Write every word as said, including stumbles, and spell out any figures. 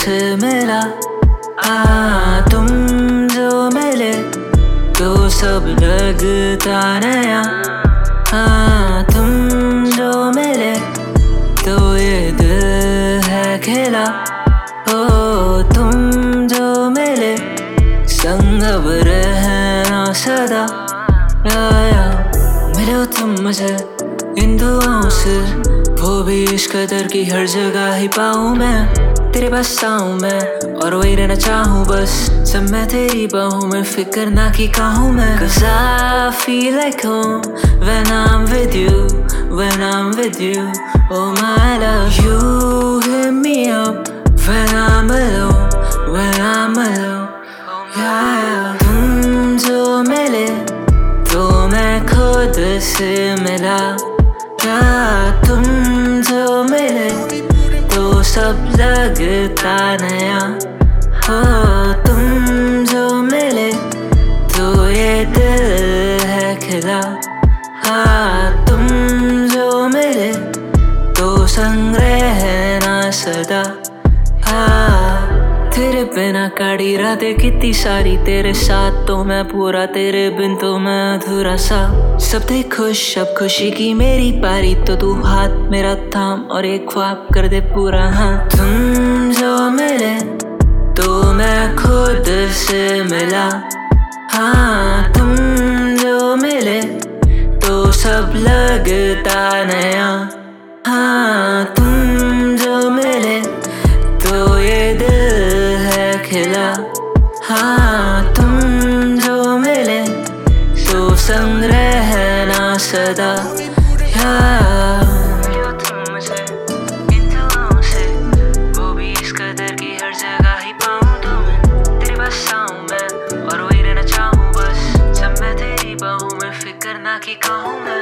से मिला। हाँ तुम जो मिले तो सब लगता नया। हाँ तुम जो मिले तो ये दिल है खिला। ओ तुम जो मिले संग अब रहना सदा। आया मिले हो तुम मुझे इन दुआओं से, वो भी इस कदर की हर जगह ही पाऊं मैं। तेरे पास आऊं मैं और वही रहना चाहूं बस, सब मैं तेरी बाहों में, फिक्र ना कि कहूं मैं। Cause I feel like home when I'm with you, when I'm with you, oh my love. You hit me up when I'm alone, when I'm alone, yeah, yeah. तुम जो मिले तो मैं खुद से मिला। क्या तुम जो मिले तो सब लगता नया। हो तुम जो मिले तो ये दिल है खिला। हाँ तुम जो मिले तो संग रहना सदा। हाँ तेरे बिना काड़ी रातें कितनी सारी, तेरे साथ तो मैं पूरा, तेरे बिन तो मैं अधूरा सा। सब थे खुश अब खुशी की मेरी पारी, तो तू हाथ मेरा थाम और एक ख्वाब कर दे पूरा। हाँ तुम जो मिले तो मैं खुद से मिला। हाँ तुम जो मिले तो सब लगता नया। हाँ तुम जो मिले तो ये दिल है खिला। हाँ तुम जो मिले तो संग रहना सदा। तुम मुझे इन दुआओं से, वो भी इस कदर की हर जगह ही पाऊं तो मैं। तेरे पास आऊं मैं और वही रहना चाहूं बस, सब मैं तेरी बाहों में, फिक्र ना कि कहूं मैं।